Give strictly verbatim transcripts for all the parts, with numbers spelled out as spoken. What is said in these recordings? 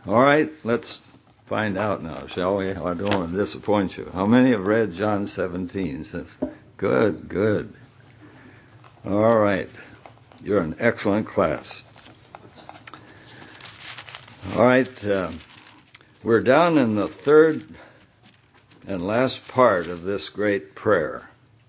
All right, let's find out now, shall we? I don't want to disappoint you. How many have read John seventeen? Says, good, good. All right, you're an excellent class. All right, uh, we're down in the third and last part of this great prayer.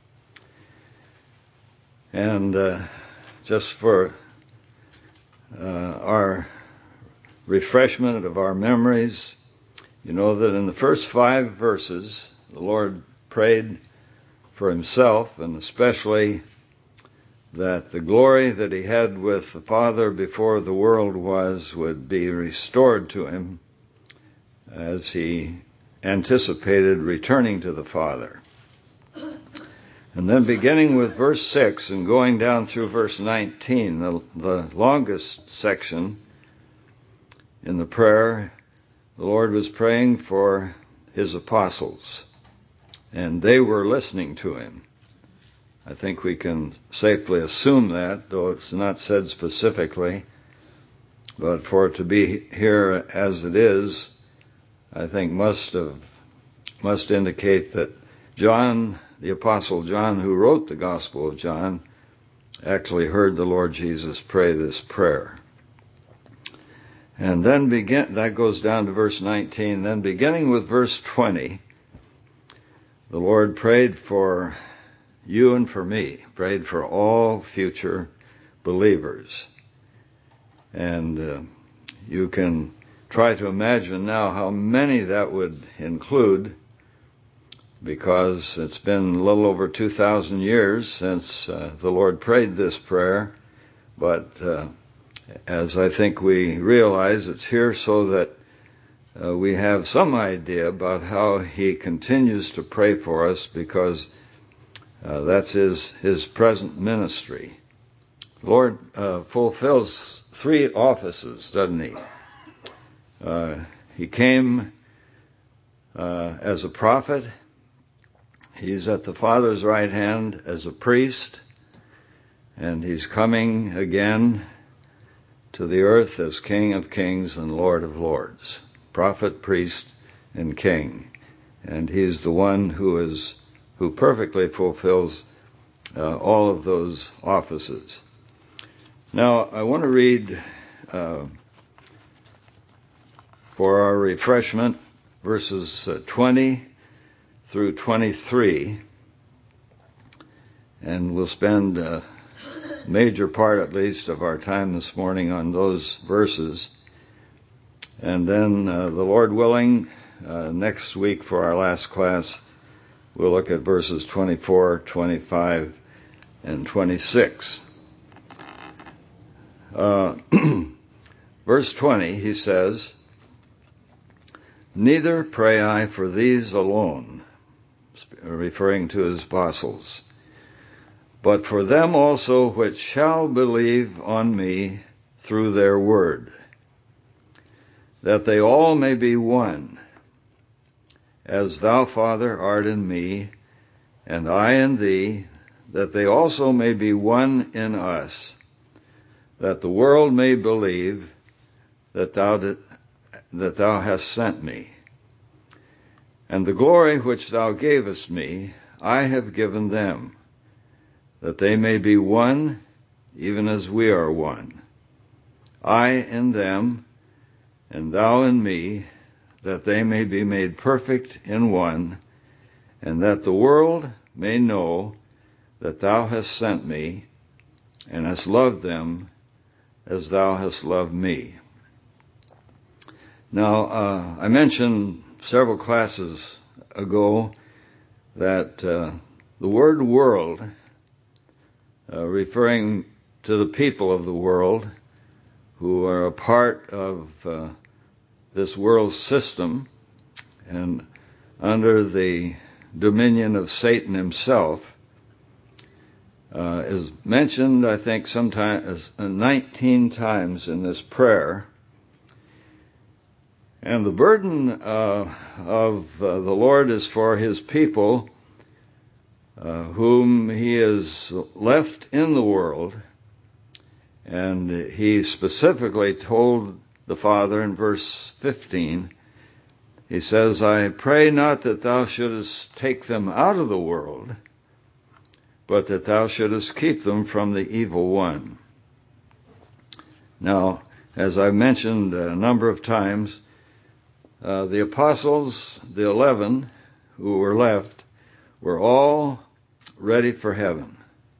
And uh, just for uh, our refreshment of our memories, you know that in the first five verses, the Lord prayed for himself, and especially that the glory that he had with the Father before the world was would be restored to him as he anticipated returning to the Father. And then beginning with verse six and going down through verse nineteen, the, the longest section in the prayer, the Lord was praying for his apostles, and they were listening to him. I think we can safely assume that, though it's not said specifically. But for it to be here as it is, I think must have must indicate that John, the Apostle John, who wrote the Gospel of John, actually heard the Lord Jesus pray this prayer. And then begin, that goes down to verse nineteen. Then beginning with verse twenty, the Lord prayed for you and for me, prayed for all future believers. And uh, you can try to imagine now how many that would include, because it's been a little over two thousand years since uh, the Lord prayed this prayer. But uh, as I think we realize, it's here so that uh, we have some idea about how he continues to pray for us, because uh, that's his, his present ministry. The Lord uh, fulfills three offices, doesn't he? Uh, he came uh, as a prophet. He's at the Father's right hand as a priest, and he's coming again to the earth as King of Kings and Lord of Lords, prophet, priest, and king. And he's the one who is who perfectly fulfills uh, all of those offices. Now, I want to read uh, for our refreshment verses uh, twenty through twenty-three, and we'll spend a major part, at least, of our time this morning on those verses. And then, uh, the Lord willing, uh, next week for our last class, we'll look at verses twenty-four, twenty-five, and twenty-six. Uh, verse twenty, he says, "Neither pray I for these alone," referring to his apostles, "but for them also which shall believe on me through their word, that they all may be one, as thou, Father, art in me, and I in thee, that they also may be one in us, that the world may believe that thou did, that thou hast sent me. And the glory which thou gavest me, I have given them, that they may be one, even as we are one. I in them, and thou in me, that they may be made perfect in one, and that the world may know that thou hast sent me, and hast loved them as thou hast loved me." Now, uh, I mentioned several classes ago that uh, the word world, uh, referring to the people of the world who are a part of uh, this world system and under the dominion of Satan himself, uh, is mentioned, I think, sometimes nineteen times in this prayer. And the burden uh, of uh, the Lord is for his people, uh, whom he has left in the world. And he specifically told the Father in verse fifteen. He says, I pray not that thou shouldest take them out of the world, but that thou shouldest keep them from the evil one. Now, as I mentioned a number of times, uh, the apostles, the eleven who were left, were all ready for heaven.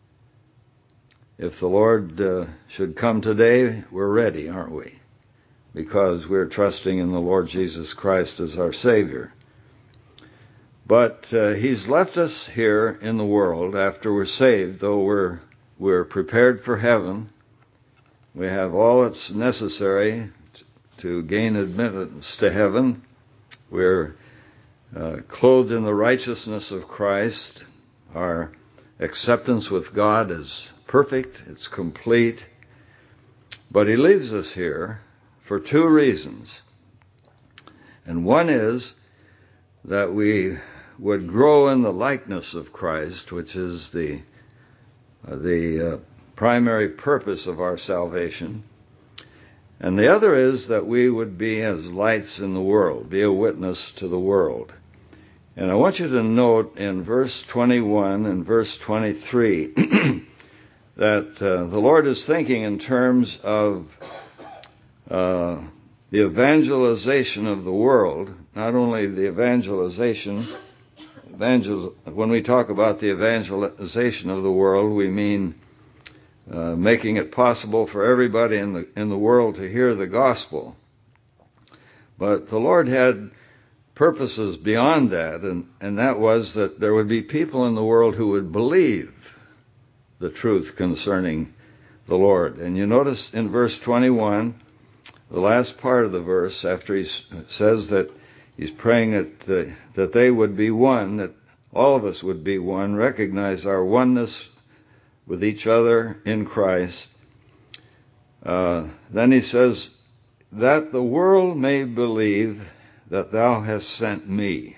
If the Lord uh, should come today, we're ready, aren't we? Because we're trusting in the Lord Jesus Christ as our Savior. But uh, He's left us here in the world after we're saved, though we're we're prepared for heaven. We have all that's necessary to gain admittance to heaven. We're uh, clothed in the righteousness of Christ. Our acceptance with God is perfect, it's complete. But He leaves us here for two reasons. And one is that we would grow in the likeness of Christ, which is the uh, the uh, primary purpose of our salvation. And the other is that we would be as lights in the world, be a witness to the world. And I want you to note in verse twenty-one and verse twenty-three that uh, the Lord is thinking in terms of uh, the evangelization of the world, not only the evangelization, evangel- when we talk about the evangelization of the world, we mean uh, making it possible for everybody in the in the world to hear the gospel. But the Lord had purposes beyond that, and, and that was that there would be people in the world who would believe the truth concerning the Lord. And you notice in verse twenty-one, the last part of the verse, after he says that he's praying that, uh, that they would be one, that all of us would be one, recognize our oneness with each other in Christ. Uh, then he says, that the world may believe that thou hast sent me.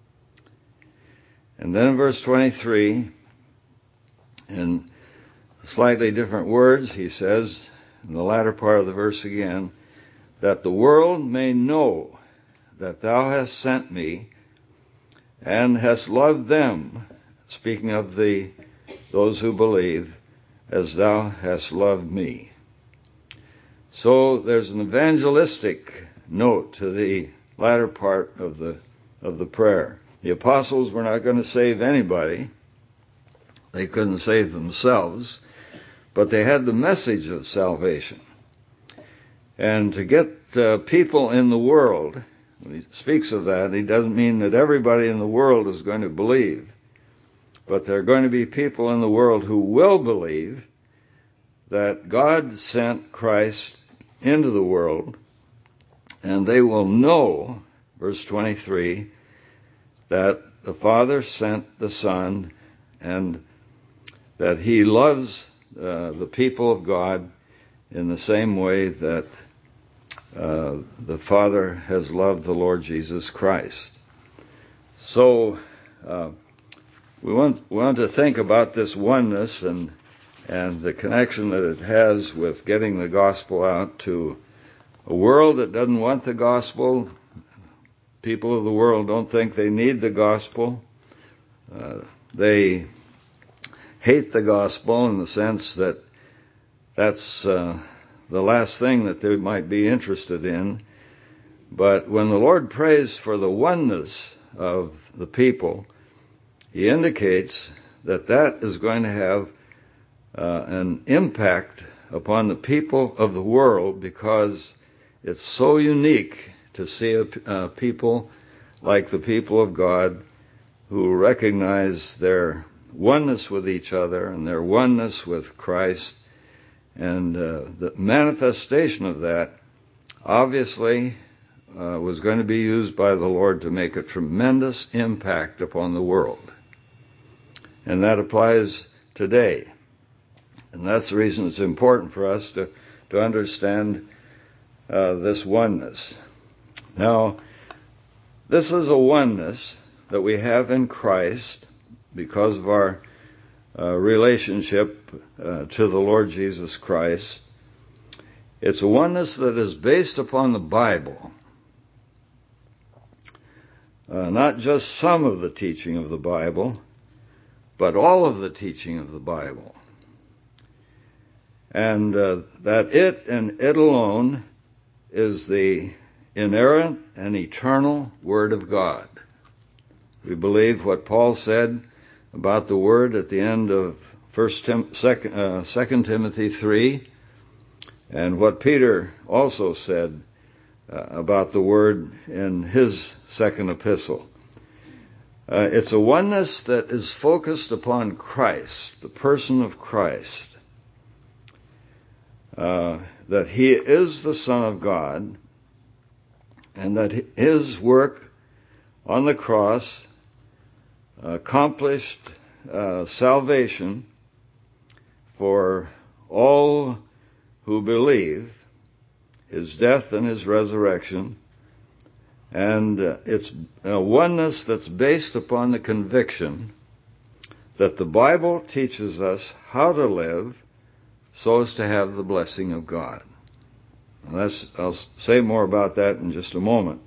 And then in verse twenty-three, in slightly different words, he says, in the latter part of the verse again, that the world may know that thou hast sent me and hast loved them, speaking of the those who believe, as thou hast loved me. So there's an evangelistic note to the latter part of the of the prayer. The apostles were not going to save anybody. They couldn't save themselves, but they had the message of salvation. And to get uh, people in the world, when he speaks of that, he doesn't mean that everybody in the world is going to believe, but there are going to be people in the world who will believe that God sent Christ into the world, and they will know, verse twenty-three, that the Father sent the Son and that He loves uh, the people of God in the same way that uh, the Father has loved the Lord Jesus Christ. So uh, we want, we want to think about this oneness and and the connection that it has with getting the gospel out to a world that doesn't want the gospel. People of the world don't think they need the gospel. Uh, they hate the gospel in the sense that that's uh, the last thing that they might be interested in. But when the Lord prays for the oneness of the people, He indicates that that is going to have uh, an impact upon the people of the world, because it's so unique to see a, a people like the people of God who recognize their oneness with each other and their oneness with Christ. And uh, the manifestation of that obviously uh, was going to be used by the Lord to make a tremendous impact upon the world. And that applies today. And that's the reason it's important for us to, to understand uh, this oneness. Now, this is a oneness that we have in Christ because of our uh, relationship uh, to the Lord Jesus Christ. It's a oneness that is based upon the Bible, uh, not just some of the teaching of the Bible, but all of the teaching of the Bible. And uh, that it and it alone is the inerrant and eternal Word of God. We believe what Paul said about the Word at the end of First Tim- Second, uh, Second Timothy three, and what Peter also said uh, about the Word in his second epistle. Uh, it's a oneness that is focused upon Christ, the person of Christ, uh, that He is the Son of God, and that His work on the cross accomplished uh, salvation for all who believe, His death and His resurrection, and uh, it's a oneness that's based upon the conviction that the Bible teaches us how to live so as to have the blessing of God. And that's, I'll say more about that in just a moment.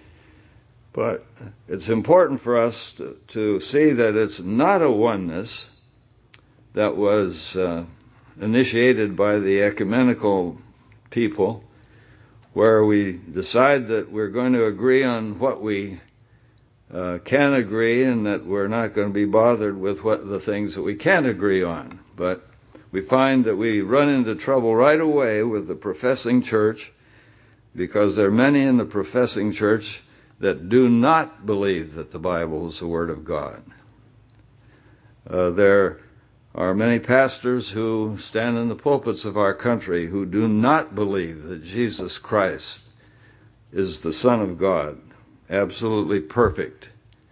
But it's important for us to, to see that it's not a oneness that was uh, initiated by the ecumenical people, where we decide that we're going to agree on what we uh, can agree, and that we're not going to be bothered with what the things that we can't agree on. But we find that we run into trouble right away with the professing church, because there are many in the professing church that do not believe that the Bible is the Word of God. Uh, there are many pastors who stand in the pulpits of our country who do not believe that Jesus Christ is the Son of God, absolutely perfect.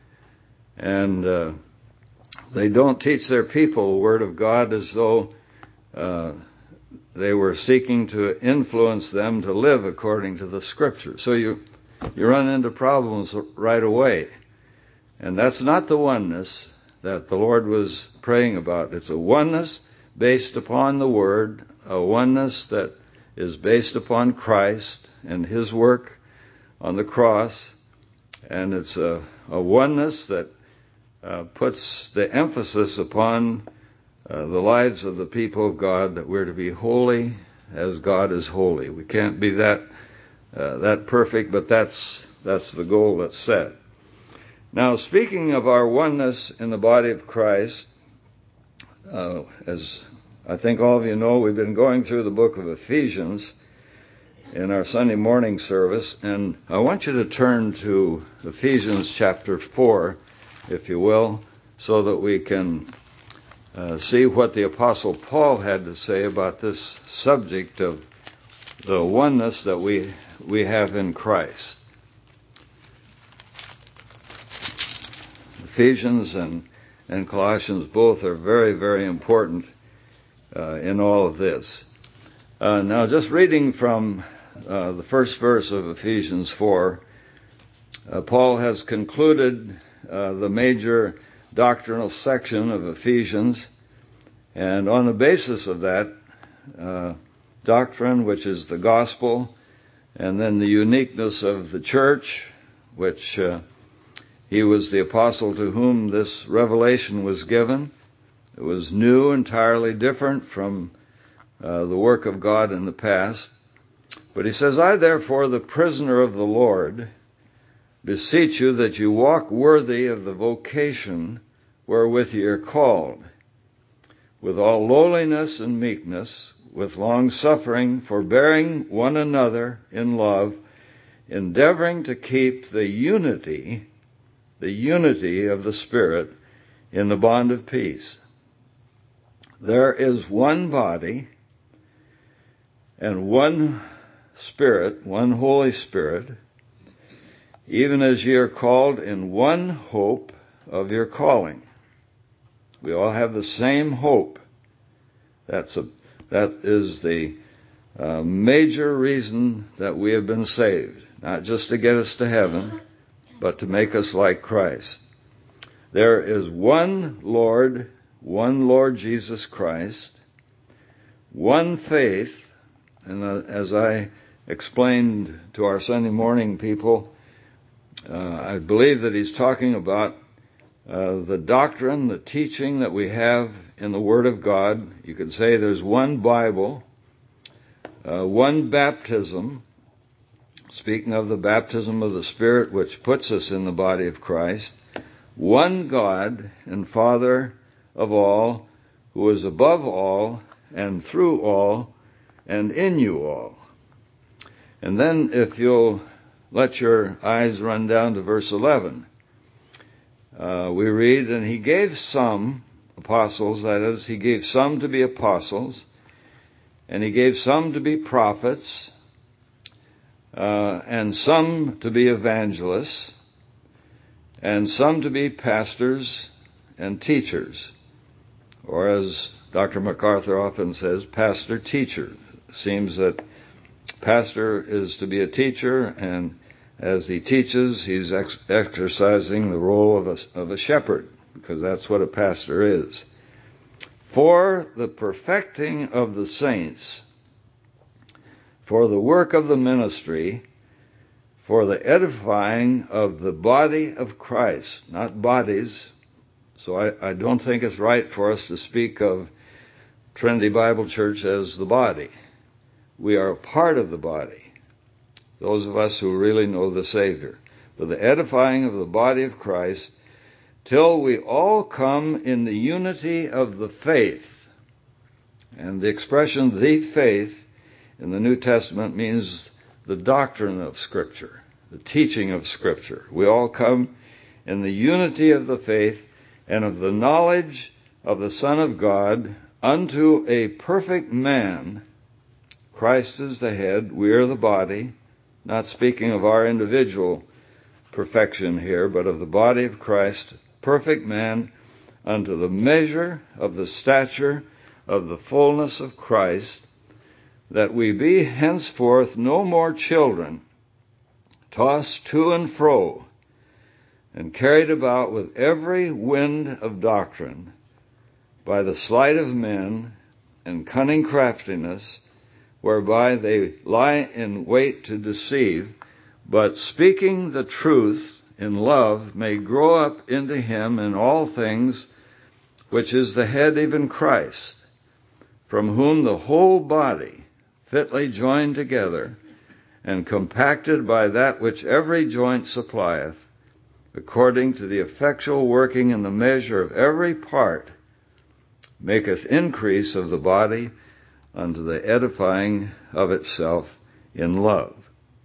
And uh, they don't teach their people the Word of God as though uh, they were seeking to influence them to live according to the Scripture. So you you run into problems right away. And that's not the oneness that the Lord was praying about. It's a oneness based upon the Word, a oneness that is based upon Christ and His work on the cross, and it's a, a oneness that uh, puts the emphasis upon uh, the lives of the people of God, that we're to be holy as God is holy. We can't be that uh, that perfect, but that's that's the goal that's set. Now, speaking of our oneness in the body of Christ, uh, as I think all of you know, we've been going through the book of Ephesians in our Sunday morning service, and I want you to turn to Ephesians chapter four, if you will, so that we can uh, see what the Apostle Paul had to say about this subject of the oneness that we we have in Christ. Ephesians and, and Colossians both are very, very important uh, in all of this. Uh, now, just reading from uh, the first verse of Ephesians four, uh, Paul has concluded uh, the major doctrinal section of Ephesians, and on the basis of that uh, doctrine, which is the gospel, and then the uniqueness of the church, which uh, he was the apostle to whom this revelation was given. It was new, entirely different from uh, the work of God in the past. But he says, I therefore, the prisoner of the Lord, beseech you that you walk worthy of the vocation wherewith ye are called, with all lowliness and meekness, with long suffering, forbearing one another in love, endeavoring to keep the unity, the unity of the Spirit in the bond of peace. There is one body and one Spirit, one Holy Spirit, even as ye are called in one hope of your calling. We all have the same hope. That's a, that is the uh, major reason that we have been saved, not just to get us to heaven, but to make us like Christ. There is one Lord, one Lord Jesus Christ, one faith, And uh, as I explained to our Sunday morning people, uh, I believe that he's talking about uh, the doctrine, the teaching that we have in the Word of God. You could say there's one Bible, uh, one baptism, speaking of the baptism of the Spirit, which puts us in the body of Christ, one God and Father of all, who is above all and through all and in you all. And then if you'll let your eyes run down to verse eleven, uh, we read, and he gave some apostles, that is, he gave some to be apostles, and he gave some to be prophets, uh, and some to be evangelists, and some to be pastors and teachers, or as Doctor MacArthur often says, pastor-teacher. It seems that pastor is to be a teacher, and as he teaches, he's ex- exercising the role of a, of a shepherd, because that's what a pastor is. For the perfecting of the saints, for the work of the ministry, for the edifying of the body of Christ, not bodies. So I, I don't think it's right for us to speak of Trinity Bible Church as the body. We are a part of the body, those of us who really know the Savior. For the edifying of the body of Christ, till we all come in the unity of the faith. And the expression, the faith, in the New Testament means the doctrine of Scripture, the teaching of Scripture. We all come in the unity of the faith and of the knowledge of the Son of God unto a perfect man. Christ is the head, we are the body, not speaking of our individual perfection here, but of the body of Christ, perfect man, unto the measure of the stature of the fullness of Christ, that we be henceforth no more children, tossed to and fro, and carried about with every wind of doctrine, by the sleight of men and cunning craftiness, whereby they lie in wait to deceive, but speaking the truth in love may grow up into him in all things, which is the head, even Christ, from whom the whole body, fitly joined together, and compacted by that which every joint supplieth, according to the effectual working in the measure of every part, maketh increase of the body unto the edifying of itself in love.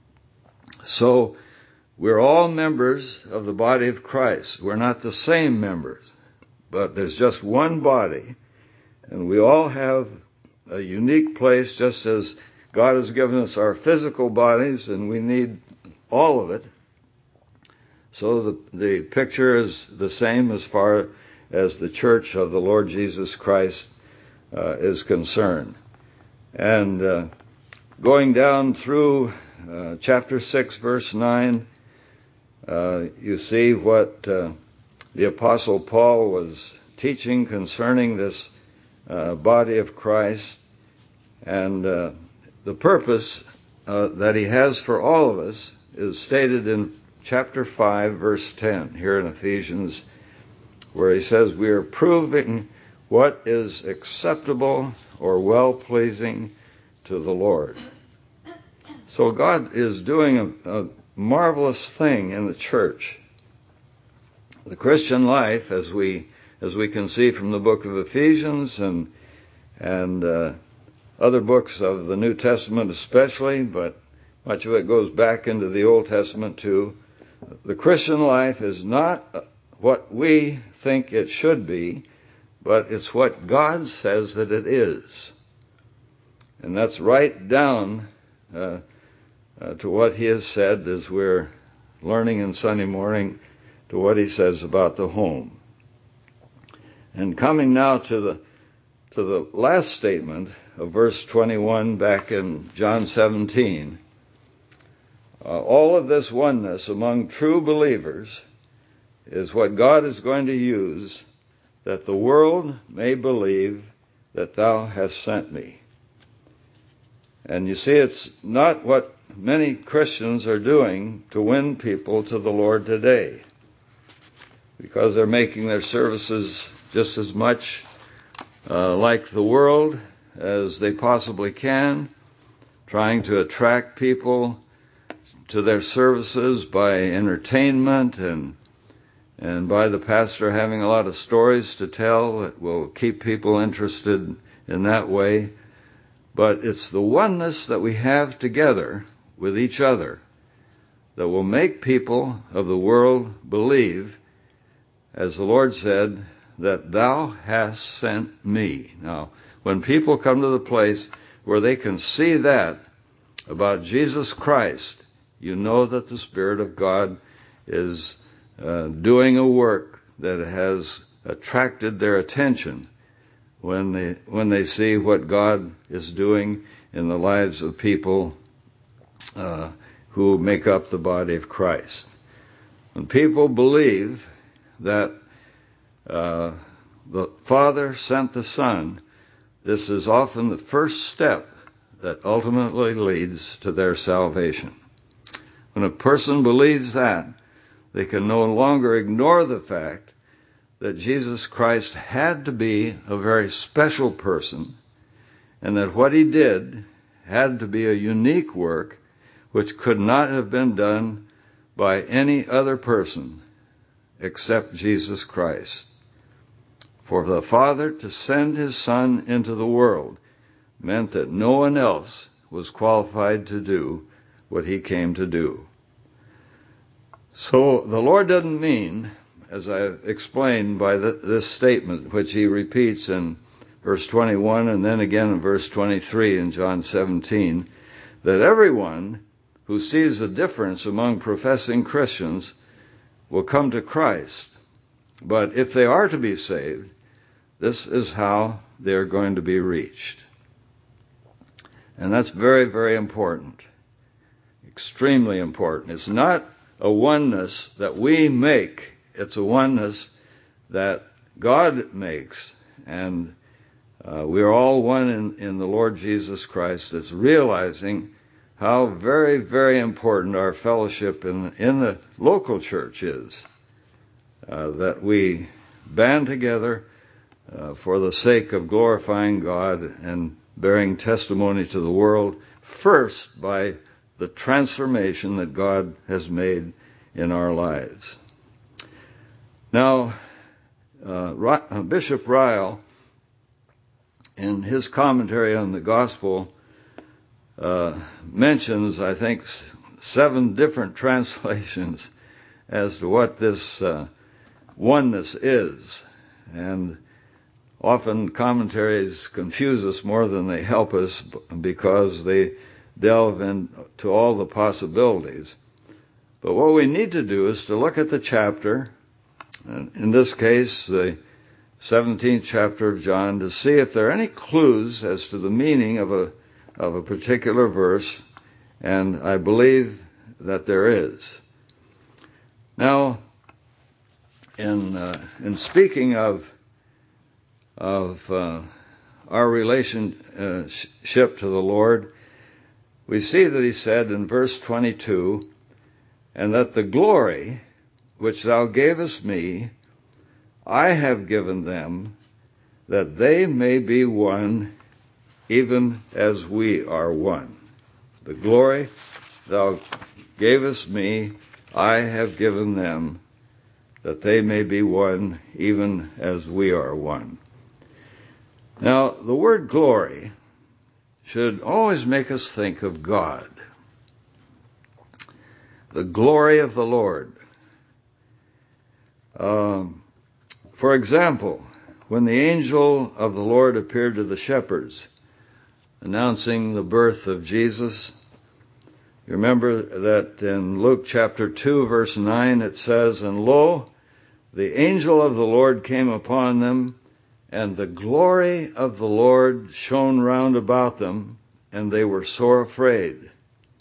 So, we're all members of the body of Christ. We're not the same members, but there's just one body, and we all have a unique place, just as God has given us our physical bodies, and we need all of it. So the, the picture is the same as far as the church of the Lord Jesus Christ uh, is concerned. And uh, going down through uh, chapter six, verse nine, uh, you see what uh, the Apostle Paul was teaching concerning this uh, body of Christ, and uh, the purpose uh, that he has for all of us is stated in chapter five, verse ten, here in Ephesians, where he says, we are proving what is acceptable or well-pleasing to the Lord. So God is doing a, a marvelous thing in the church. The Christian life, as we as we can see from the book of Ephesians and and uh, other books of the New Testament especially, but much of it goes back into the Old Testament too. The Christian life is not what we think it should be, but it's what God says that it is. And that's right down uh, uh, to what he has said as we're learning in Sunday morning, to what he says about the home. And coming now to the to the last statement of verse twenty-one back in John seventeen, uh, all of this oneness among true believers is what God is going to use, that the world may believe that thou hast sent me. And you see, it's not what many Christians are doing to win people to the Lord today, because they're making their services just as much uh, like the world as they possibly can, trying to attract people to their services by entertainment and and by the pastor having a lot of stories to tell that will keep people interested in that way. But it's the oneness that we have together with each other that will make people of the world believe, as the Lord said, that thou hast sent me. Now, when people come to the place where they can see that about Jesus Christ, you know that the Spirit of God is uh, doing a work that has attracted their attention when they when they see what God is doing in the lives of people uh, who make up the body of Christ. When people believe that uh, the Father sent the Son, this is often the first step that ultimately leads to their salvation. When a person believes that, they can no longer ignore the fact that Jesus Christ had to be a very special person, and that what he did had to be a unique work which could not have been done by any other person except Jesus Christ. For the Father to send his Son into the world meant that no one else was qualified to do what he came to do. So the Lord doesn't mean, as I explained by the, this statement, which he repeats in verse twenty-one and then again in verse twenty-three in John seventeen, that everyone who sees a difference among professing Christians will come to Christ. But if they are to be saved, this is how they're going to be reached. And that's very, very important. Extremely important. It's not a oneness that we make. It's a oneness that God makes. And uh, we are all one in, in the Lord Jesus Christ. It's realizing how very, very important our fellowship in, in the local church is. Uh, that we band together uh, for the sake of glorifying God and bearing testimony to the world, first by the transformation that God has made in our lives. Now, uh, Bishop Ryle, in his commentary on the gospel, uh, mentions, I think, seven different translations as to what this uh, oneness is. And often commentaries confuse us more than they help us because they delve into all the possibilities. But what we need to do is to look at the chapter, and in this case, the seventeenth chapter of John, to see if there are any clues as to the meaning of a of a particular verse, and I believe that there is. Now, in uh, in speaking of of uh, our relationship to the Lord, we see that he said in verse twenty-two, and that the glory which thou gavest me, I have given them, that they may be one, even as we are one. The glory thou gavest me, I have given them, that they may be one, even as we are one. Now, the word glory should always make us think of God. The glory of the Lord. Um, for example, when the angel of the Lord appeared to the shepherds, announcing the birth of Jesus, you remember that in Luke chapter two, verse nine, it says, and lo, the angel of the Lord came upon them, and the glory of the Lord shone round about them, and they were sore afraid.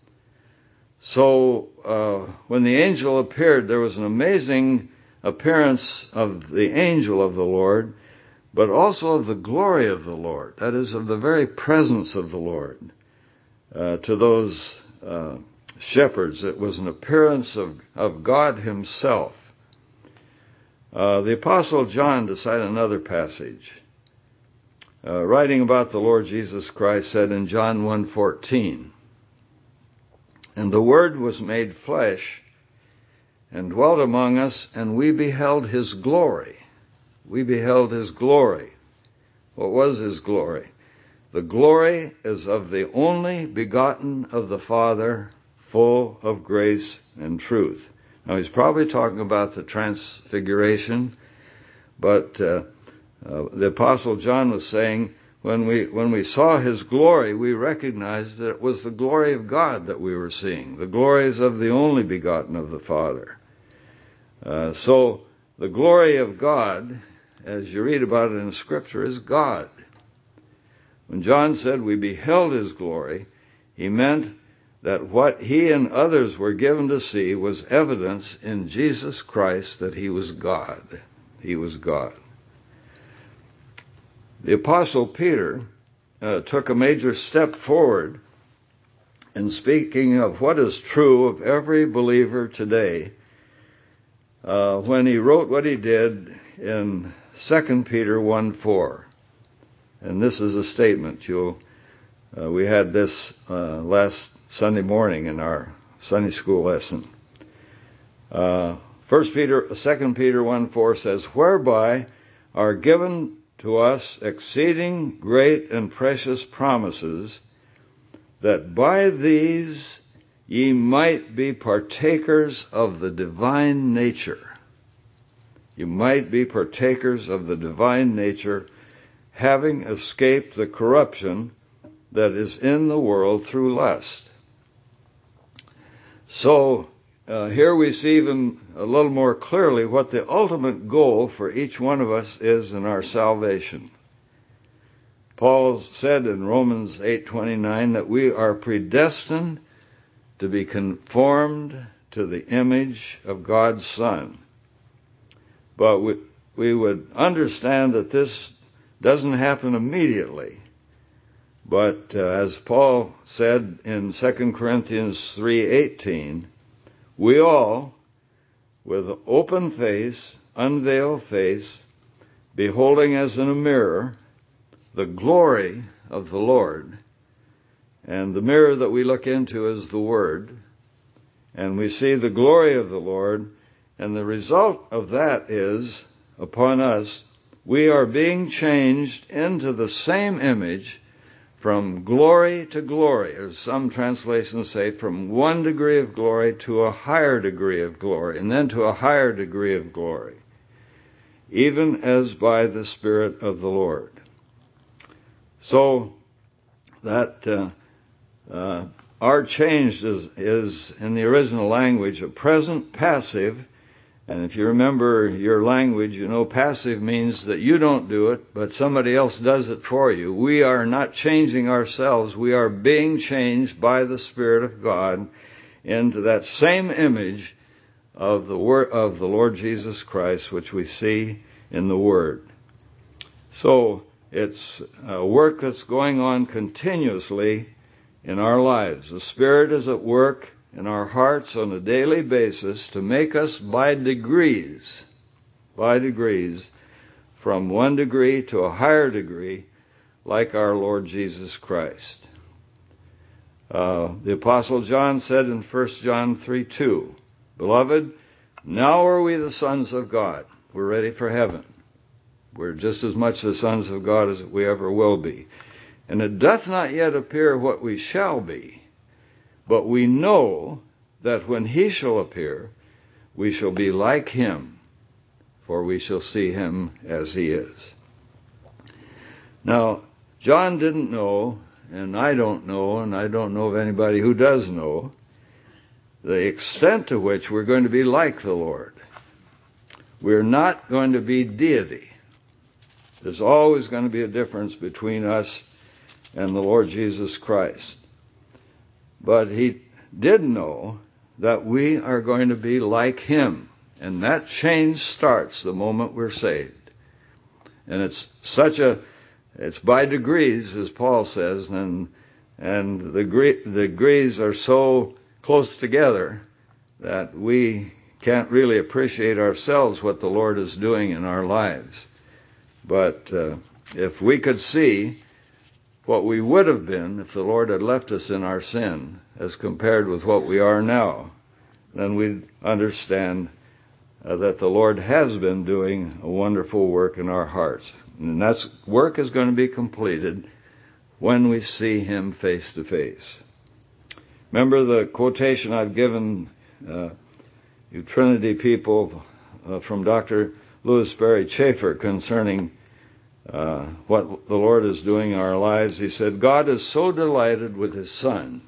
So uh, when the angel appeared, there was an amazing appearance of the angel of the Lord, but also of the glory of the Lord, that is, of the very presence of the Lord. uh, to those uh, shepherds. It was an appearance of, of God himself. Uh, the Apostle John, to cite another passage, uh, writing about the Lord Jesus Christ, said in John one fourteen, "And the Word was made flesh and dwelt among us, and we beheld his glory." We beheld his glory. What was his glory? The glory is of the only begotten of the Father, full of grace and truth. Now, he's probably talking about the transfiguration, but uh, uh, the Apostle John was saying, when we when we saw his glory, we recognized that it was the glory of God that we were seeing. The glory is of the only begotten of the Father. Uh, so, the glory of God, as you read about it in Scripture, is God. When John said we beheld his glory, he meant that what he and others were given to see was evidence in Jesus Christ that he was God. He was God. The Apostle Peter uh, took a major step forward in speaking of what is true of every believer today uh, when he wrote what he did in Second Peter one four. And this is a statement. You'll, uh, we had this uh, last Sunday morning in our Sunday school lesson. Uh, First Peter, Second Peter one four says, "Whereby are given to us exceeding great and precious promises, that by these ye might be partakers of the divine nature." You might be partakers of the divine nature, having escaped the corruption that is in the world through lust. So, uh, here we see even a little more clearly what the ultimate goal for each one of us is in our salvation. Paul said in Romans eight twenty-nine that we are predestined to be conformed to the image of God's Son. But we, we would understand that this doesn't happen immediately. But uh, as Paul said in Second Corinthians three eighteen, we all, with open face, unveiled face, beholding as in a mirror the glory of the Lord, and the mirror that we look into is the Word, and we see the glory of the Lord, and the result of that is, upon us, we are being changed into the same image from glory to glory, as some translations say, from one degree of glory to a higher degree of glory, and then to a higher degree of glory, even as by the Spirit of the Lord. So that uh, uh, our change is, is, in the original language, a present passive. And if you remember your language, you know passive means that you don't do it, but somebody else does it for you. We are not changing ourselves. We are being changed by the Spirit of God into that same image of the word of the Lord Jesus Christ, which we see in the Word. So it's a work that's going on continuously in our lives. The Spirit is at work in our hearts on a daily basis to make us by degrees, by degrees, from one degree to a higher degree, like our Lord Jesus Christ. Uh, the Apostle John said in First John three two, "Beloved, now are we the sons of God." We're ready for heaven. We're just as much the sons of God as we ever will be. "And it doth not yet appear what we shall be, but we know that when he shall appear, we shall be like him, for we shall see him as he is." Now, John didn't know, and I don't know, and I don't know of anybody who does know, the extent to which we're going to be like the Lord. We're not going to be deity. There's always going to be a difference between us and the Lord Jesus Christ. But he did know that we are going to be like him. And that change starts the moment we're saved. And it's such a, it's by degrees, as Paul says, and and the degrees are so close together that we can't really appreciate ourselves what the Lord is doing in our lives. But uh, if we could see what we would have been if the Lord had left us in our sin as compared with what we are now, then we'd understand uh, that the Lord has been doing a wonderful work in our hearts. And that work is going to be completed when we see Him face to face. Remember the quotation I've given uh, you Trinity people uh, from Doctor Louis Berry Chafer concerning uh, what the Lord is doing in our lives. He said, God is so delighted with His Son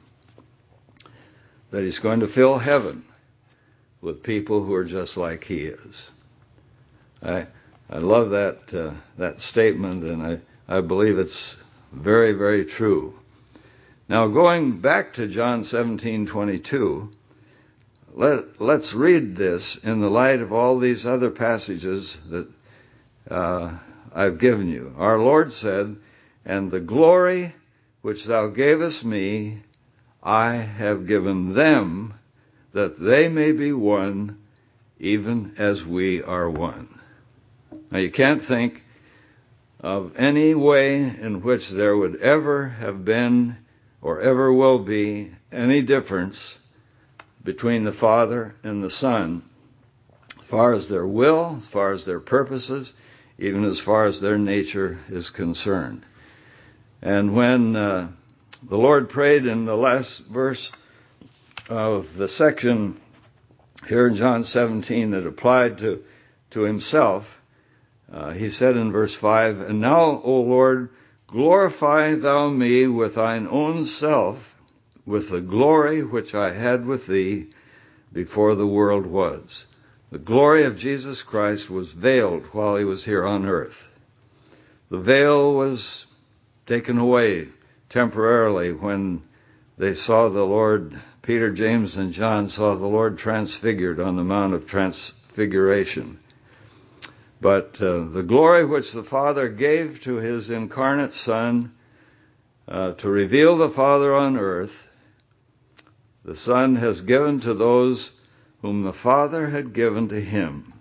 that He's going to fill heaven with people who are just like He is. I I love that uh, that statement, and I, I believe it's very, very true. Now, going back to John seventeen twenty-two, let, let's read this in the light of all these other passages that uh, I've given you. Our Lord said, and the glory which thou gavest me, I have given them, that they may be one, even as we are one. Now, you can't think of any way in which there would ever have been or ever will be any difference between the Father and the Son, as far as their will, as far as their purposes, even as far as their nature is concerned. And when uh, the Lord prayed in the last verse of the section here in John seventeen that applied to, to Himself, uh, He said in verse five, and now, O Lord, glorify Thou me with Thine own self, with the glory which I had with Thee before the world was. The glory of Jesus Christ was veiled while He was here on earth. The veil was taken away temporarily when they saw the Lord, Peter, James, and John saw the Lord transfigured on the Mount of Transfiguration. But uh, the glory which the Father gave to His incarnate Son uh, to reveal the Father on earth, the Son has given to those whom the Father had given to Him.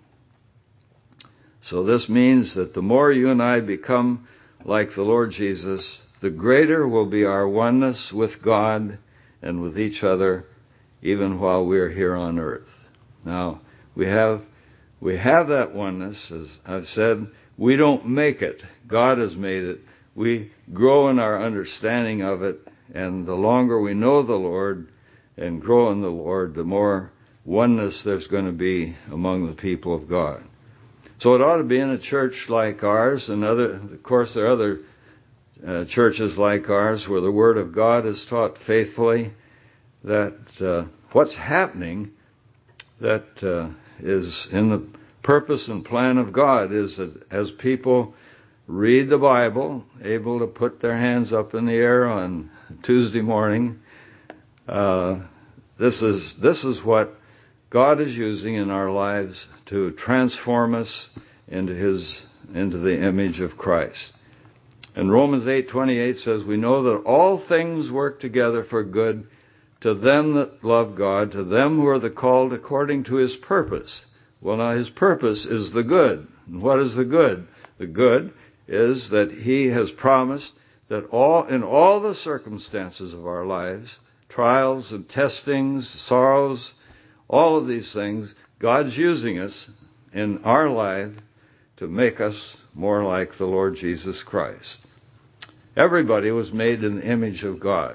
So this means that the more you and I become like the Lord Jesus, the greater will be our oneness with God and with each other, even while we are here on earth. Now, we have we have that oneness, as I've said. We don't make it. God has made it. We grow in our understanding of it, and the longer we know the Lord and grow in the Lord, the more oneness there's going to be among the people of God. So it ought to be in a church like ours, and other, of course there are other uh, churches like ours where the Word of God is taught faithfully, that uh, what's happening that uh, is in the purpose and plan of God is that as people read the Bible, able to put their hands up in the air on Tuesday morning, uh, this is this is what God is using in our lives to transform us into His into the image of Christ. And Romans eight twenty-eight says, we know that all things work together for good to them that love God, to them who are the called according to His purpose. Well, now His purpose is the good. And what is the good? The good is that He has promised that all in all the circumstances of our lives, trials and testings, sorrows, all of these things, God's using us in our life to make us more like the Lord Jesus Christ. Everybody was made in the image of God.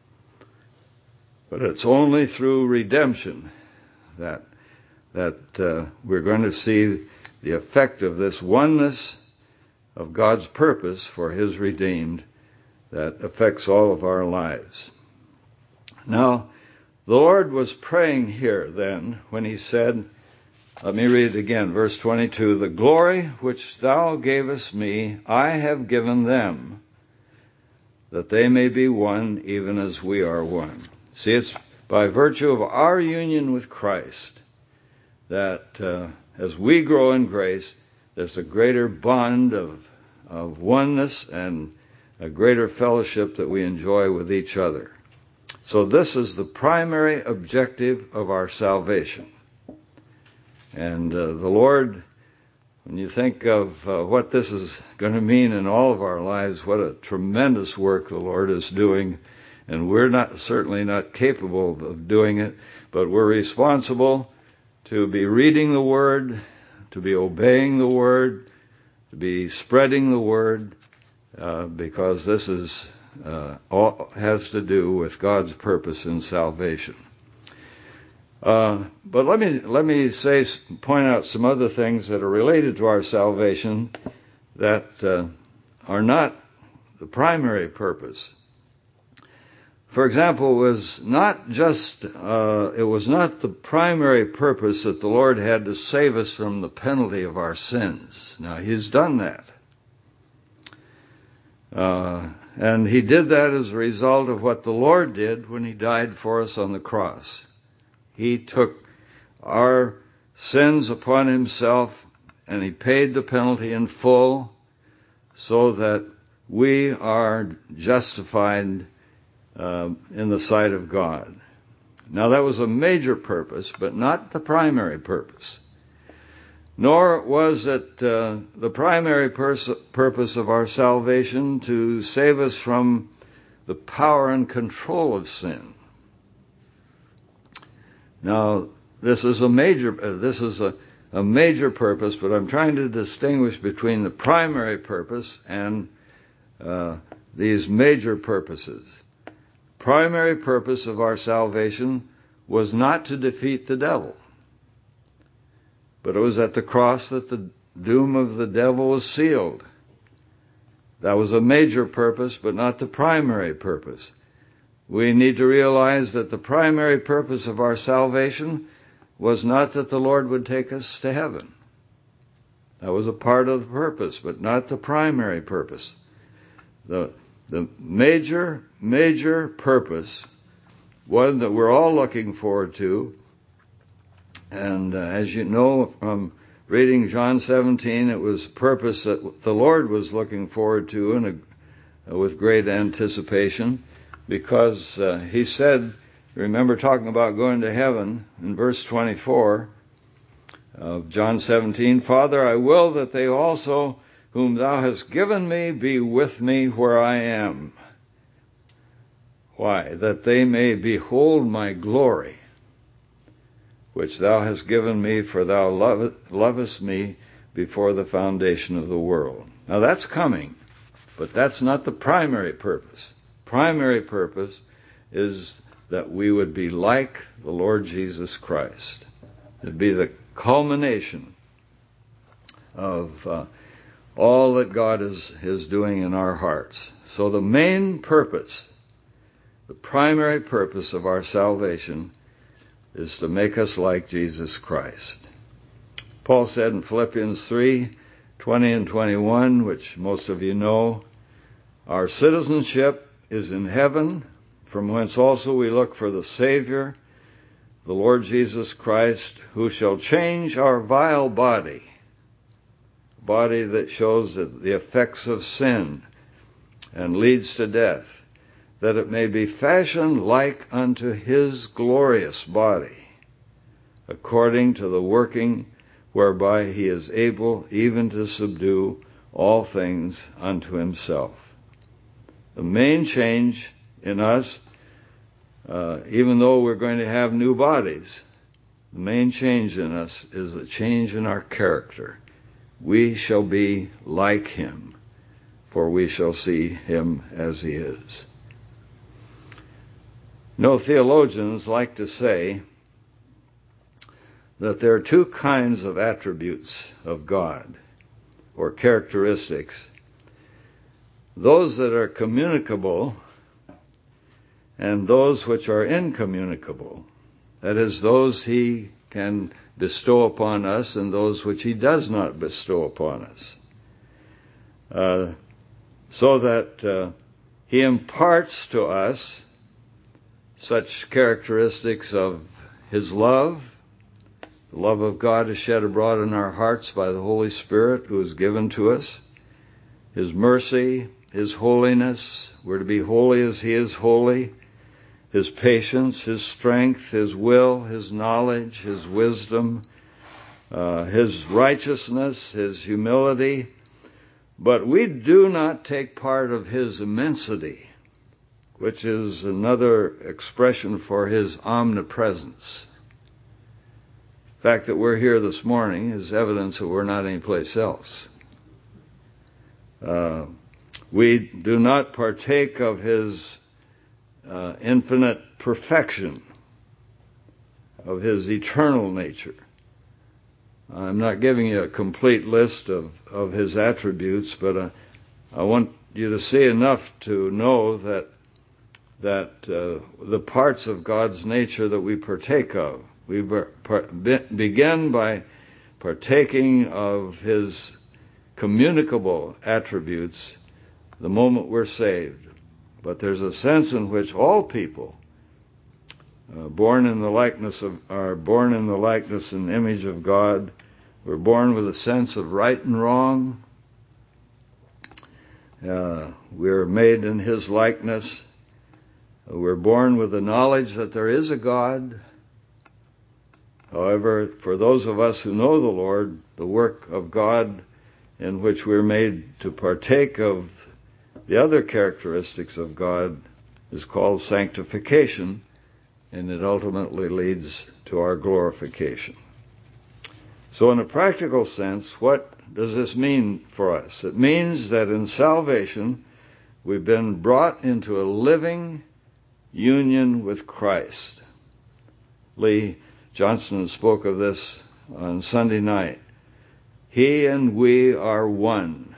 But it's only through redemption that that uh, we're going to see the effect of this oneness of God's purpose for His redeemed that affects all of our lives. Now, the Lord was praying here then when He said, let me read it again, verse twenty-two, the glory which Thou gavest me, I have given them, that they may be one even as we are one. See, it's by virtue of our union with Christ that uh, as we grow in grace, there's a greater bond of, of oneness and a greater fellowship that we enjoy with each other. So this is the primary objective of our salvation. And uh, the Lord, when you think of uh, what this is going to mean in all of our lives, what a tremendous work the Lord is doing. And we're not certainly not capable of doing it, but we're responsible to be reading the Word, to be obeying the Word, to be spreading the Word, uh, because this is uh, all has to do with God's purpose in salvation. Uh, but let me let me say point out some other things that are related to our salvation that uh, are not the primary purpose. For example, it was not just uh, it was not the primary purpose that the Lord had to save us from the penalty of our sins. Now, He's done that. Uh, and He did that as a result of what the Lord did when He died for us on the cross. He took our sins upon Himself, and He paid the penalty in full so that we are justified uh, in the sight of God. Now, that was a major purpose, but not the primary purpose. Nor was it uh, the primary pers- purpose of our salvation to save us from the power and control of sin. Now, this is a major uh, this is a, a major purpose, but I'm trying to distinguish between the primary purpose and uh, these major purposes. Primary purpose of our salvation was not to defeat the devil, but it was at the cross that the doom of the devil was sealed. That was a major purpose, but not the primary purpose. We need to realize that the primary purpose of our salvation was not that the Lord would take us to heaven. That was a part of the purpose, but not the primary purpose. The, the major, major purpose, one that we're all looking forward to, and uh, as you know from reading John seventeen, it was a purpose that the Lord was looking forward to and uh, with great anticipation, because uh, He said, remember talking about going to heaven in verse twenty-four of John seventeen, Father, I will that they also whom thou hast given me be with me where I am. Why? That they may behold my glory, which thou hast given me, for thou lovest me before the foundation of the world. Now that's coming, but that's not the primary purpose. Primary purpose is that we would be like the Lord Jesus Christ. It'd be the culmination of uh, all that God is, is doing in our hearts. So the main purpose, the primary purpose of our salvation is to make us like Jesus Christ. Paul said in Philippians three, twenty and twenty-one, which most of you know, our citizenship is in heaven, from whence also we look for the Savior, the Lord Jesus Christ, who shall change our vile body, body that shows the effects of sin and leads to death, that it may be fashioned like unto His glorious body, according to the working whereby He is able even to subdue all things unto Himself. The main change in us, uh, even though we're going to have new bodies, the main change in us is a change in our character. We shall be like Him, for we shall see Him as He is. No, theologians like to say that there are two kinds of attributes of God, or characteristics. Those that are communicable and those which are incommunicable. That is, those He can bestow upon us and those which He does not bestow upon us. Uh, so that uh, He imparts to us such characteristics of His love. The love of God is shed abroad in our hearts by the Holy Spirit who is given to us. His mercy, his holiness. We're to be holy as he is holy. His patience, his strength, his will, his knowledge, his wisdom, uh, his righteousness, his humility. But we do not take part of his immensity, which is another expression for his omnipresence. The fact that we're here this morning is evidence that we're not anyplace else. Uh, we do not partake of his uh, infinite perfection, of his eternal nature. I'm not giving you a complete list of, of his attributes, but uh, I want you to see enough to know that that uh, the parts of God's nature that we partake of. We be, begin by partaking of his communicable attributes the moment we're saved. But there's a sense in which all people uh, born in the likeness of are born in the likeness and image of God. We're born with a sense of right and wrong. Uh, we're made in his likeness. We're born with the knowledge that there is a God. However, for those of us who know the Lord, the work of God in which we're made to partake of the other characteristics of God is called sanctification, and it ultimately leads to our glorification. So in a practical sense, what does this mean for us? It means that in salvation, we've been brought into a living union with Christ. Lee Johnson spoke of this on Sunday night. He and we are one.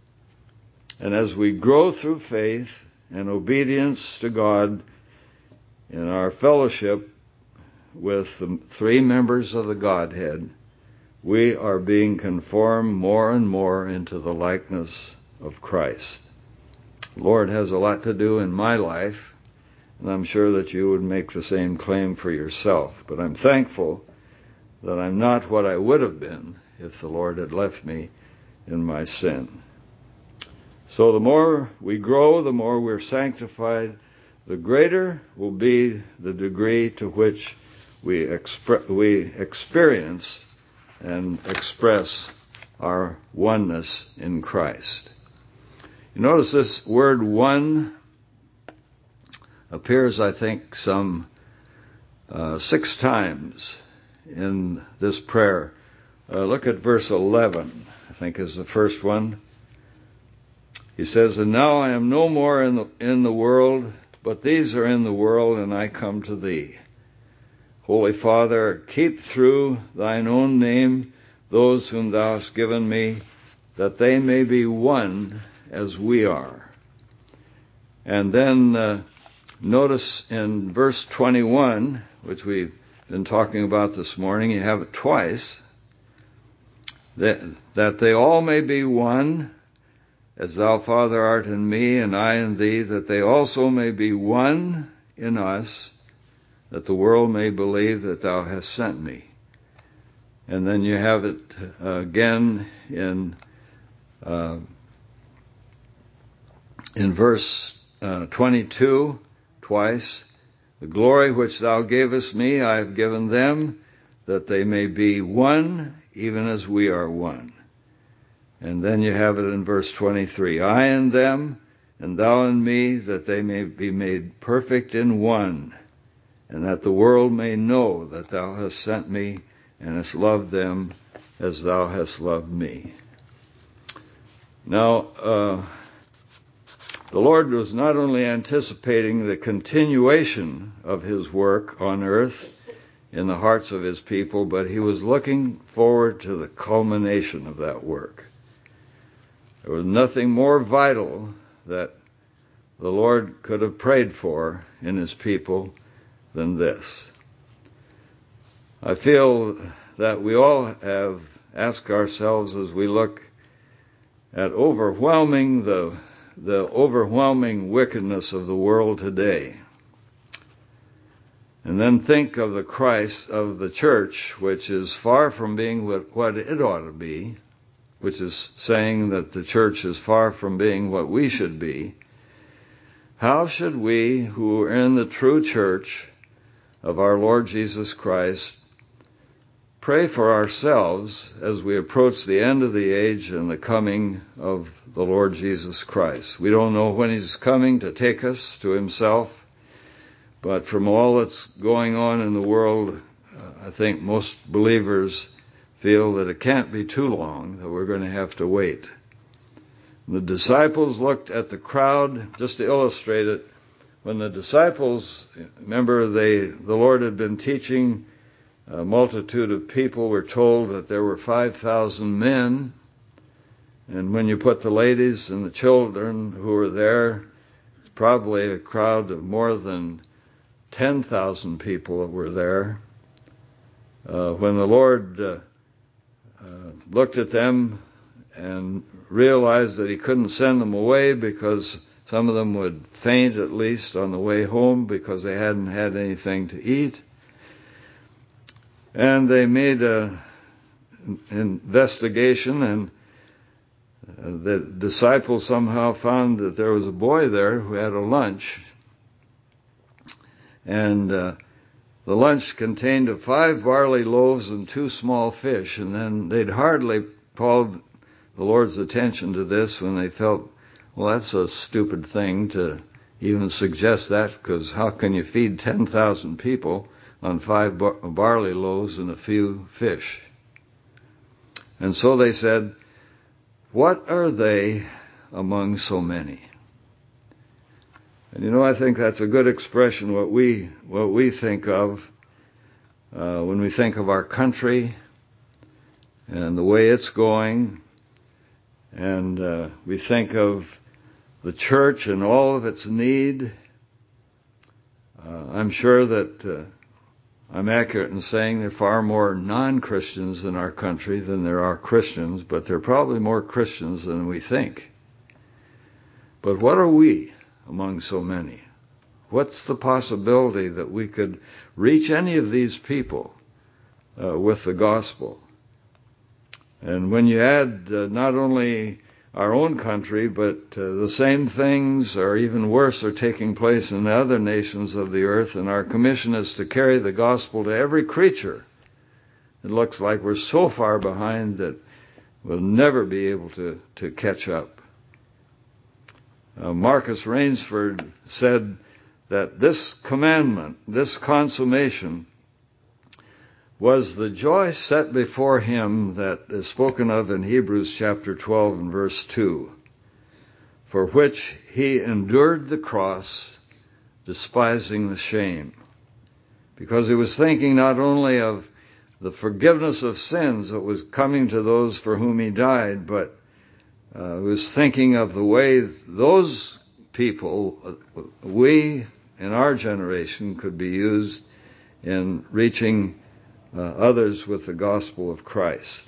And as we grow through faith and obedience to God in our fellowship with the three members of the Godhead, we are being conformed more and more into the likeness of Christ. The Lord has a lot to do in my life, and I'm sure that you would make the same claim for yourself. But I'm thankful that I'm not what I would have been if the Lord had left me in my sin. So the more we grow, the more we're sanctified, the greater will be the degree to which we, expre- we experience and express our oneness in Christ. You notice this word one appears, I think, some uh, six times in this prayer. Uh, look at verse eleven, I think is the first one. He says, "And now I am no more in the, in the world, but these are in the world, and I come to thee. Holy Father, keep through thine own name those whom thou hast given me, that they may be one as we are." And then uh, notice in verse twenty-one, which we've been talking about this morning, you have it twice, that, that they all may be one, as thou, Father, art in me, and I in thee, that they also may be one in us, that the world may believe that thou hast sent me. And then you have it uh, again in uh, in verse uh, twenty-two, twice. "The glory which thou gavest me, I have given them, that they may be one, even as we are one." And then you have it in verse twenty-three. "I in them, and thou in me, that they may be made perfect in one, and that the world may know that thou hast sent me, and hast loved them as thou hast loved me." Now, uh, the Lord was not only anticipating the continuation of his work on earth in the hearts of his people, but he was looking forward to the culmination of that work. There was nothing more vital that the Lord could have prayed for in his people than this. I feel that we all have asked ourselves as we look at overwhelming the the overwhelming wickedness of the world today, and then think of the Christ of the church, which is far from being what, what it ought to be, which is saying that the church is far from being what we should be, how should we, who are in the true church of our Lord Jesus Christ, pray for ourselves as we approach the end of the age and the coming of the Lord Jesus Christ? We don't know when he's coming to take us to himself, but from all that's going on in the world, uh, I think most believers feel that it can't be too long, that we're going to have to wait. The disciples looked at the crowd, just to illustrate it. When the disciples, remember, they, the Lord had been teaching a multitude of people. We're told that there were five thousand men. And when you put the ladies and the children who were there, it's probably a crowd of more than ten thousand people that were there. Uh, when the Lord uh, uh, looked at them and realized that he couldn't send them away because some of them would faint at least on the way home because they hadn't had anything to eat. And they made an investigation, and the disciples somehow found that there was a boy there who had a lunch. And uh, the lunch contained of five barley loaves and two small fish. And then they'd hardly called the Lord's attention to this when they felt, well, that's a stupid thing to even suggest that, because how can you feed ten thousand people on five bar- barley loaves and a few fish? And so they said, what are they among so many? And you know, I think that's a good expression, what we, what we think of uh, when we think of our country and the way it's going. And uh, we think of the church and all of its need. Uh, I'm sure that uh, I'm accurate in saying there are far more non-Christians in our country than there are Christians, but there are probably more Christians than we think. But what are we among so many? What's the possibility that we could reach any of these people uh, with the gospel? And when you add uh, not only our own country, but uh, the same things or even worse are taking place in the other nations of the earth, and our commission is to carry the gospel to every creature. It looks like we're so far behind that we'll never be able to, to catch up. Uh, Marcus Rainsford said that this commandment, this consummation, was the joy set before him that is spoken of in Hebrews chapter twelve and verse two, for which he endured the cross, despising the shame. Because he was thinking not only of the forgiveness of sins that was coming to those for whom he died, but uh, he was thinking of the way those people, we in our generation, could be used in reaching Uh, others with the gospel of Christ.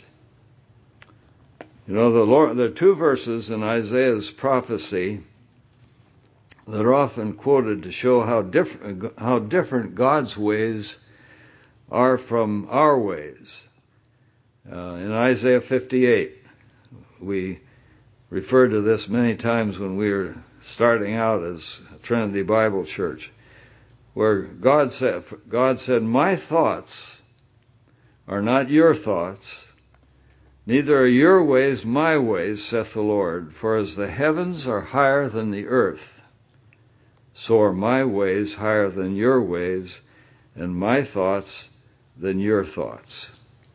You know, the Lord, there are two verses in Isaiah's prophecy that are often quoted to show how different, how different God's ways are from our ways. Uh, in Isaiah fifty-eight, we referred to this many times when we were starting out as Trinity Bible Church, where God said, God said, my thoughts are not your thoughts, neither are your ways my ways, saith the Lord. For as the heavens are higher than the earth, so are my ways higher than your ways, and my thoughts than your thoughts.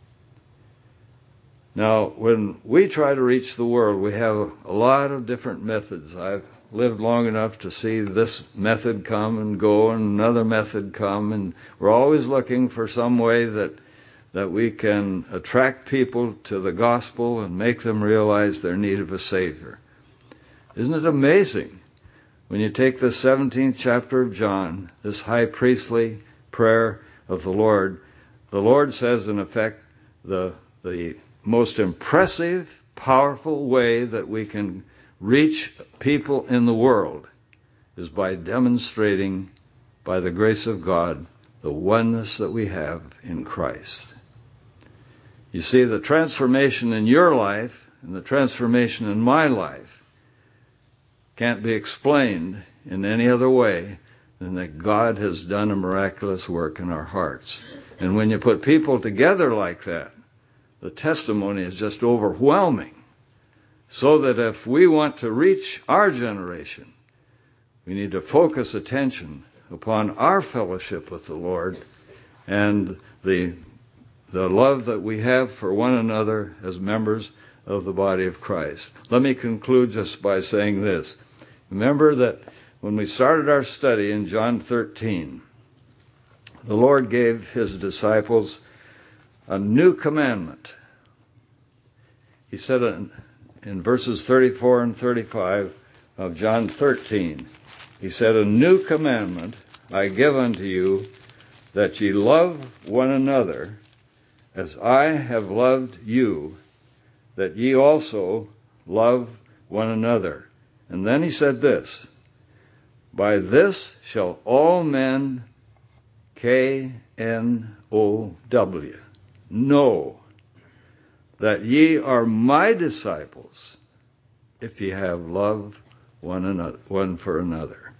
Now, when we try to reach the world, we have a lot of different methods. I've lived long enough to see this method come and go and another method come, and we're always looking for some way that that we can attract people to the gospel and make them realize their need of a Savior. Isn't it amazing when you take the seventeenth chapter of John, this high priestly prayer of the Lord, the Lord says, in effect, the, the most impressive, powerful way that we can reach people in the world is by demonstrating, by the grace of God, the oneness that we have in Christ. You see, the transformation in your life and the transformation in my life can't be explained in any other way than that God has done a miraculous work in our hearts. And when you put people together like that, the testimony is just overwhelming. So that if we want to reach our generation, we need to focus attention upon our fellowship with the Lord and the the love that we have for one another as members of the body of Christ. Let me conclude just by saying this. Remember that when we started our study in John thirteen, the Lord gave his disciples a new commandment. He said in, in verses thirty-four and thirty-five of John thirteen, he said, "A new commandment I give unto you, that ye love one another, as I have loved you, that ye also love one another." And then he said this, "By this shall all men," K N O W, "know that ye are my disciples, if ye have love one another, one for another."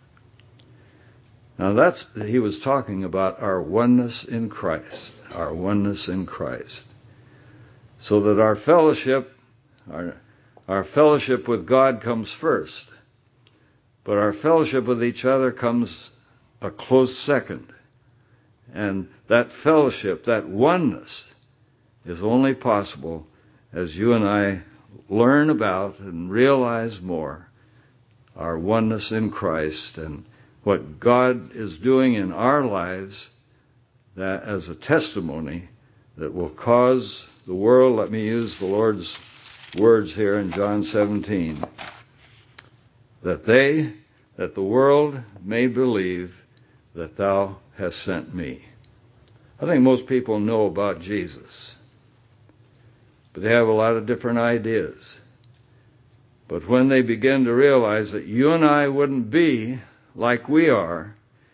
Now that's, he was talking about our oneness in Christ, our oneness in Christ. So that our fellowship, our, our fellowship with God comes first, but our fellowship with each other comes a close second. And that fellowship, that oneness, is only possible as you and I learn about and realize more our oneness in Christ and what God is doing in our lives, that as a testimony that will cause the world, let me use the Lord's words here in John seventeen, that they, that the world may believe that thou hast sent me. I think most people know about Jesus, but they have a lot of different ideas. But when they begin to realize that you and I wouldn't be like we are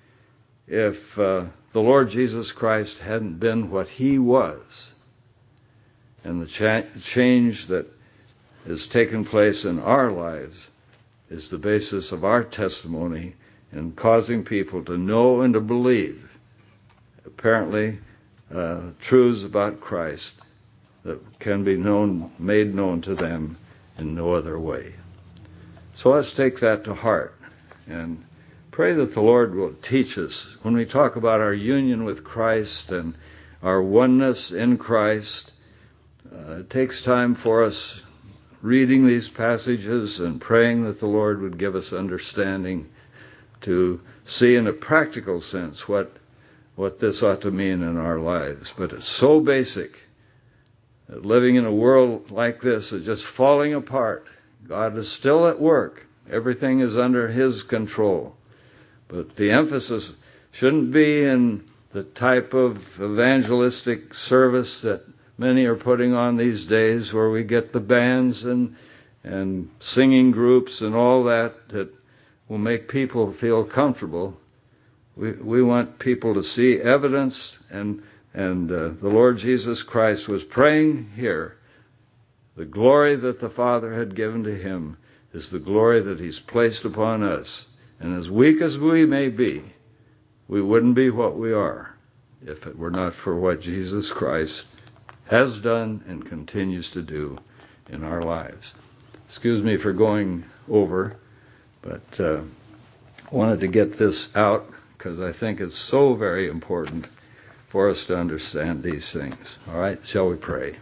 if uh, the Lord Jesus Christ hadn't been what he was, and the cha- change that has taken place in our lives is the basis of our testimony in causing people to know and to believe, apparently, uh, truths about Christ that can be known, made known to them in no other way. So let's take that to heart and pray that the Lord will teach us when we talk about our union with Christ and our oneness in Christ. Uh, it takes time for us reading these passages and praying that the Lord would give us understanding to see in a practical sense what what this ought to mean in our lives. But it's so basic that living in a world like this is just falling apart. God is still at work. Everything is under his control. But the emphasis shouldn't be in the type of evangelistic service that many are putting on these days, where we get the bands and and singing groups and all that that will make people feel comfortable. We we want people to see evidence, and and uh, the Lord Jesus Christ was praying here. The glory that the Father had given to him is the glory that he's placed upon us. And as weak as we may be, we wouldn't be what we are if it were not for what Jesus Christ has done and continues to do in our lives. Excuse me for going over, but uh, wanted to get this out because I think it's so very important for us to understand these things. All right, shall we pray?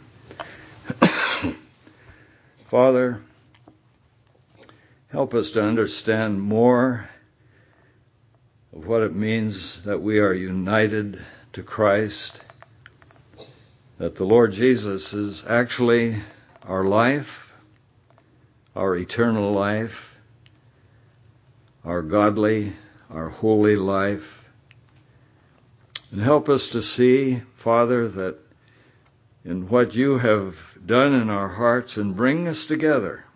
Father, help us to understand more of what it means that we are united to Christ, that the Lord Jesus is actually our life, our eternal life, our godly, our holy life. And help us to see, Father, that in what you have done in our hearts and bring us together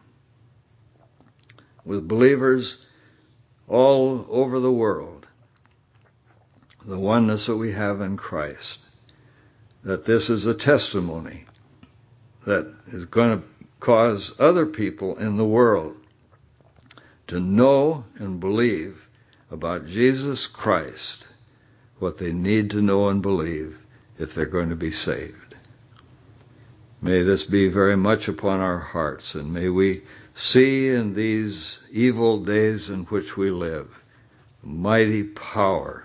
with believers all over the world, the oneness that we have in Christ, that this is a testimony that is going to cause other people in the world to know and believe about Jesus Christ what they need to know and believe if they're going to be saved. May this be very much upon our hearts, and may we see in these evil days in which we live the mighty power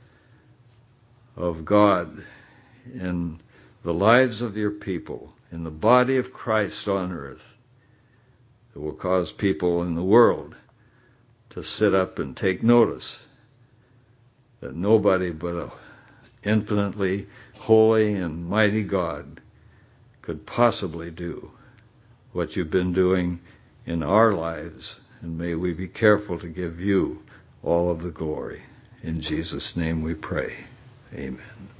of God in the lives of your people, in the body of Christ on earth, that will cause people in the world to sit up and take notice that nobody but an infinitely holy and mighty God could possibly do what you've been doing in our lives, and may we be careful to give you all of the glory. In Jesus' name we pray. Amen.